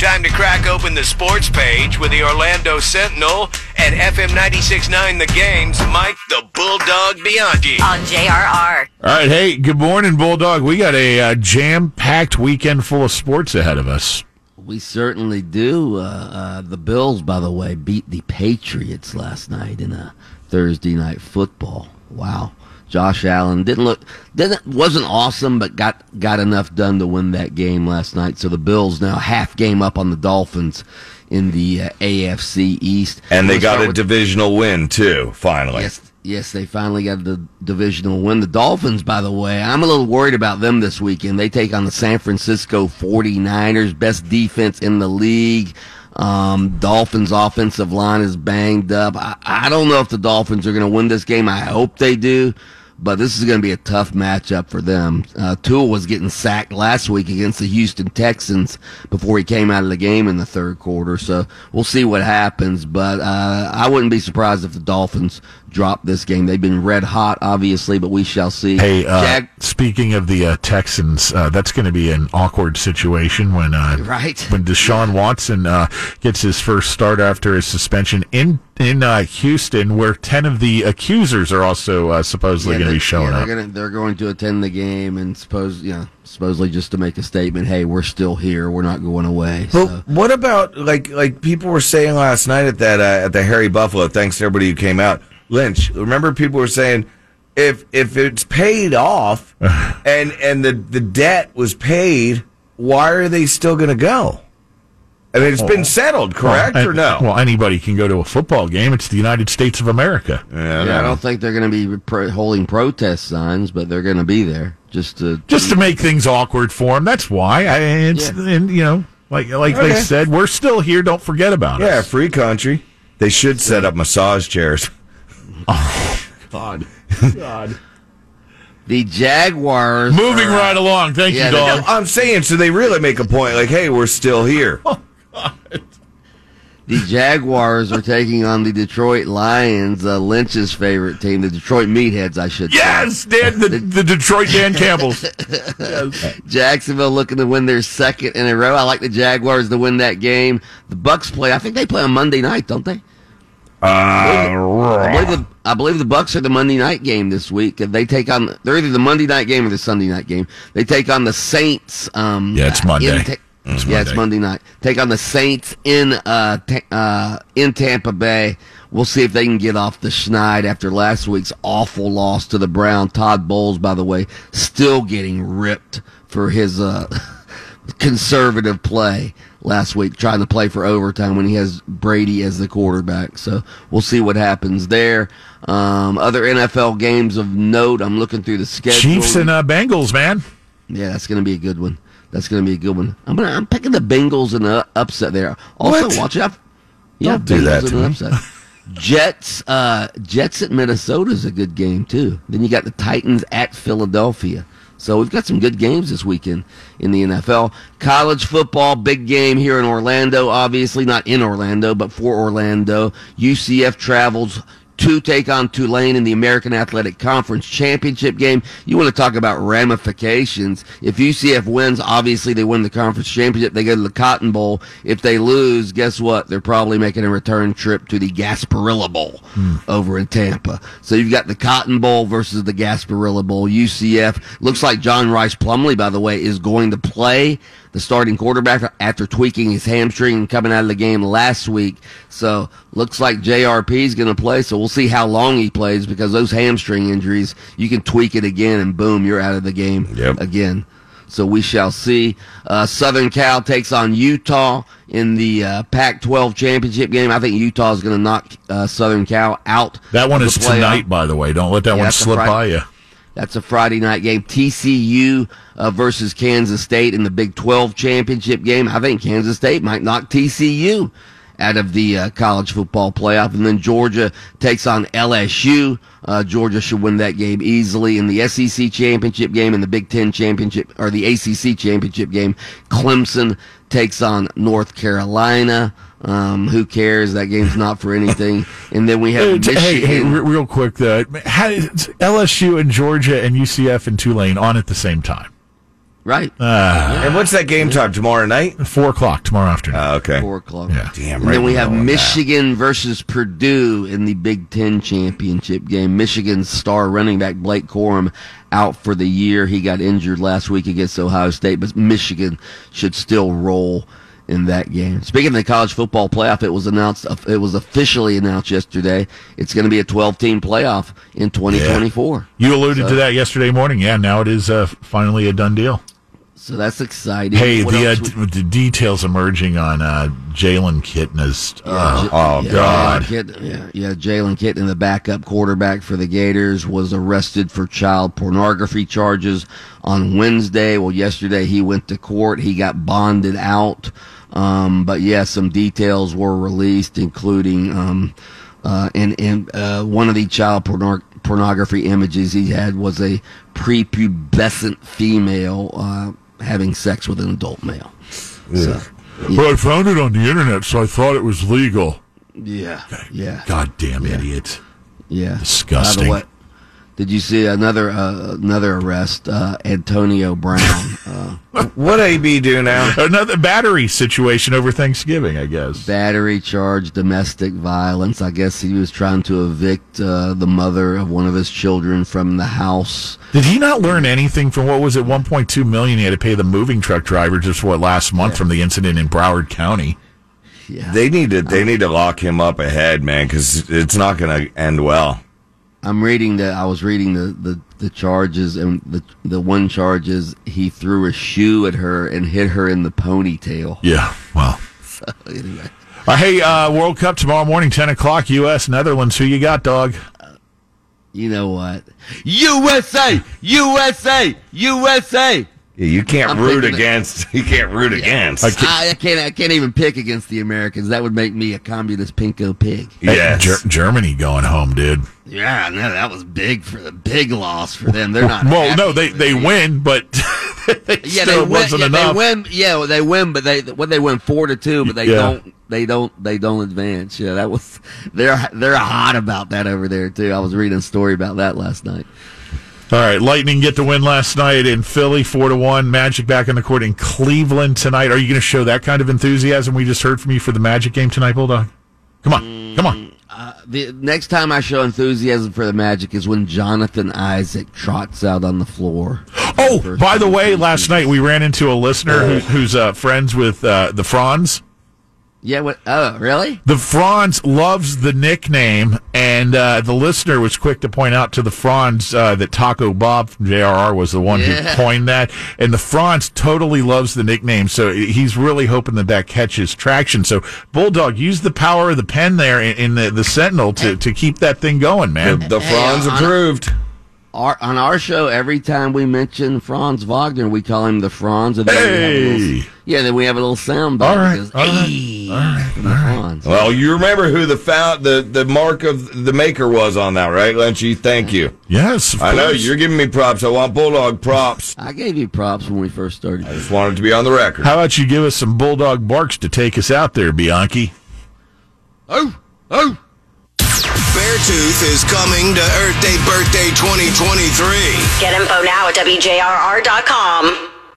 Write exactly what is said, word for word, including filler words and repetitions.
Time to crack open the sports page with the Orlando Sentinel and F M ninety-six point nine The Game's Mike the Bulldog Bianchi. On J R R. All right, hey, good morning, Bulldog. We got a uh, jam-packed weekend full of sports ahead of us. We certainly do. Uh, uh, the Bills, by the way, beat the Patriots last night in a Thursday night football. Wow. Josh Allen didn't look, didn't, wasn't awesome, but got, got enough done to win that game last night. So the Bills now half game up on the Dolphins in the uh, A F C East. And they got a with, divisional win, too, finally. Yes, yes, they finally got the divisional win. The Dolphins, by the way, I'm a little worried about them this weekend. They take on the San Francisco forty-niners, best defense in the league. Um, Dolphins' offensive line is banged up. I, I don't know if the Dolphins are going to win this game. I hope they do, but this is going to be a tough matchup for them. Uh, Tua was getting sacked last week against the Houston Texans before he came out of the game in the third quarter, so we'll see what happens, but uh, I wouldn't be surprised if the Dolphins drop this game. They've been red hot, obviously, but we shall see. Hey, uh, Jag- speaking of the uh, Texans, uh, that's going to be an awkward situation when uh, right. when Deshaun Watson uh, gets his first start after his suspension in in uh, Houston, where ten of the accusers are also uh, supposedly Yeah, going to they- be showing yeah, up. they're Gonna, they're going to attend the game and suppose, you know, supposedly just to make a statement. Hey, we're still here. We're not going away. But So. what about, like like people were saying last night at that uh, at the Harry Buffalo, thanks to everybody who came out, Lynch, remember people were saying, if if it's paid off and and the, the debt was paid, why are they still going to go? I mean, it's been settled, correct, well, or no? Well, anybody can go to a football game. It's the United States of America. Yeah, Yeah, I don't think they're going to be pro- holding protest signs, but they're going to be there just to Just to make things awkward for them. That's why. I, it's Yeah. and you know, like like Okay. they said, we're still here. Don't forget about Yeah, us. free country. They should set up massage chairs. God. God. The Jaguars. Moving are, uh, right along. Thank yeah, you, they- dog. I'm saying, so they really make a point, like, hey, we're still here. The Jaguars are taking on the Detroit Lions, uh, Lynch's favorite team, the Detroit Meatheads, I should Yes, Dan, the, the Detroit Dan Campbells. say. Jacksonville looking to win their second in a row. I like the Jaguars to win that game. The Bucks play. I think they play on Monday night, don't they? I believe the I believe the Bucks are the Monday night game this week. They take on they're either the Monday night game or the Sunday night game. They take on the Saints. Um, Yeah, it's Monday. in Ta- It's yeah, it's Monday. Monday night. Take on the Saints in uh, ta- uh in Tampa Bay. We'll see if they can get off the schneid after last week's awful loss to the Browns. Todd Bowles, by the way, still getting ripped for his uh, conservative play last week, trying to play for overtime when he has Brady as the quarterback. So we'll see what happens there. Um, other N F L games of note, I'm looking through the schedule. Chiefs and uh, Bengals, man. Yeah, that's going to be a good one. That's going to be a good one. I'm gonna, I'm picking the Bengals in the upset there. Also, What? watch out. Yeah, Don't do that Bengals to in the me. upset. Jets, uh, Jets at Minnesota is a good game too. Then you got the Titans at Philadelphia. So we've got some good games this weekend in the N F L. College football, big game here in Orlando. Obviously not in Orlando, but for Orlando. U C F travels to take on Tulane in the American Athletic Conference Championship game. You want to talk about ramifications. If U C F wins, obviously they win the conference championship. They go to the Cotton Bowl. If they lose, guess what? They're probably making a return trip to the Gasparilla Bowl hmm. over in Tampa. So you've got the Cotton Bowl versus the Gasparilla Bowl. U C F, looks like John Rice Plumlee, by the way, is going to play the starting quarterback after tweaking his hamstring and coming out of the game last week. So looks like J R P is going to play. So we'll see how long he plays, because those hamstring injuries, you can tweak it again and boom, you're out of the game Yep. again. So we shall see. Uh, Southern Cal takes on Utah in the uh, Pac twelve championship game. I think Utah is going to knock uh, Southern Cal out. That one of is the playoff. tonight, by the way. Don't let that Yeah, one that's a slip Friday. by you. That's a Friday night game. T C U uh, versus Kansas State in the Big twelve championship game. I think Kansas State might knock T C U out of the uh, college football playoff. And then Georgia takes on L S U. Uh, Georgia should win that game easily. In the S E C championship game and the Big Ten championship, or the A C C championship game, Clemson takes on North Carolina. Um, who cares? That game's not for anything. And then we have Hey, t- Michigan. hey, hey, re- real quick, uh, how is L S U and Georgia and U C F and Tulane on at the same time? Right. Uh, And what's that game time tomorrow night? Four o'clock tomorrow afternoon. Uh, okay. Four o'clock. Yeah. Damn, And right. then we in the have middle of that. Michigan versus Purdue in the Big Ten championship game. Michigan's star running back Blake Corum out for the year. He got injured last week against Ohio State, but Michigan should still roll in that game. Speaking of the college football playoff, it was announced. It was officially announced yesterday. It's going to be a twelve-team playoff in twenty twenty-four. You alluded So- to that yesterday morning. Yeah, now it is uh, finally a done deal. So that's exciting. Hey, What the, uh, else d- we- the details emerging on uh, Jalen Kitna's. Uh, J- oh, yeah, God. Jalen Kit- yeah, yeah, Jalen Kitten, the backup quarterback for the Gators, was arrested for child pornography charges on Wednesday. Well, yesterday he went to court. He got bonded out. Um, but yeah, some details were released, including um, uh, and and uh, one of the child pornor- pornography images he had was a prepubescent female uh, having sex with an adult male. So, Well, I found it on the internet, so I thought it was legal. yeah, yeah. Goddamn idiot. Yeah. Disgusting. By the way, did you see another uh, another arrest? Uh, Antonio Brown, uh, What A B do now? Another battery situation over Thanksgiving, I guess. battery charge, domestic violence. I guess he was trying to evict uh, the mother of one of his children from the house. Did he not learn anything from what was it, one point two million dollars he had to pay the moving truck driver just what last month from the incident in Broward County? Yeah. They need to they need to lock him up ahead, man, because it's not going to end well. I'm reading the. I was reading the, the, the charges, and the the one charge is he threw a shoe at her and hit her in the ponytail. Yeah, well. So, anyway. Uh, hey, uh, World Cup tomorrow morning, ten o'clock, U S Netherlands. Who you got, dog? You know what? U S A! U S A! U S A! Yeah, you can't I'm root thinking that- against. You can't root against. I can't- I, I can't. I can't even pick against the Americans. That would make me a communist pinko pig. Hey, Yes. Ger- Germany going home, dude. Yeah, no, that was big for the big loss for them. They're not. Well, happy no, they, with they it. win, but it Yeah, still they win. wasn't Yeah, enough. they win. Yeah, well, they win, but they what they win four to two, but they Yeah. don't. They don't. They don't advance. Yeah, that was. They're they're hot about that over there too. I was reading a story about that last night. All right, Lightning get the win last night in Philly, four to one. Magic back in the court in Cleveland tonight. Are you going to show that kind of enthusiasm we just heard from you for the Magic game tonight, Bulldog? Come on, come on. Uh, the next time I show enthusiasm for the Magic is when Jonathan Isaac trots out on the floor. Oh, First by the time way, in last seasons. night we ran into a listener who, who's uh, friends with uh, the Franz. Yeah. What? Oh, really? The Franz loves the nickname, and uh, the listener was quick to point out to the Franz uh, that Taco Bob from J R R was the one Yeah. who coined that. And the Franz totally loves the nickname, so he's really hoping that that catches traction. So, Bulldog, use the power of the pen there in, in the, the Sentinel to, to keep that thing going, The, man. the Hey, Franz on- approved. Our, on our show, every time we mention Franz Wagner, we call him the Franz. And then we have a little, Hey! yeah, then we have a little sound bite All right, that goes, all right, "Hey," all right, from the all right. Franz. Well, you remember who the found, the the mark of the maker was on that, right, Lynchy? Thank you. Yes, of I know course. you're giving me props. I want Bulldog props. I gave you props when we first started. I just wanted to be on the record. How about you give us some Bulldog barks to take us out there, Bianchi? Oh, oh. Beartooth is coming to Earth Day Birthday twenty twenty-three. Get info now at W J R R dot com.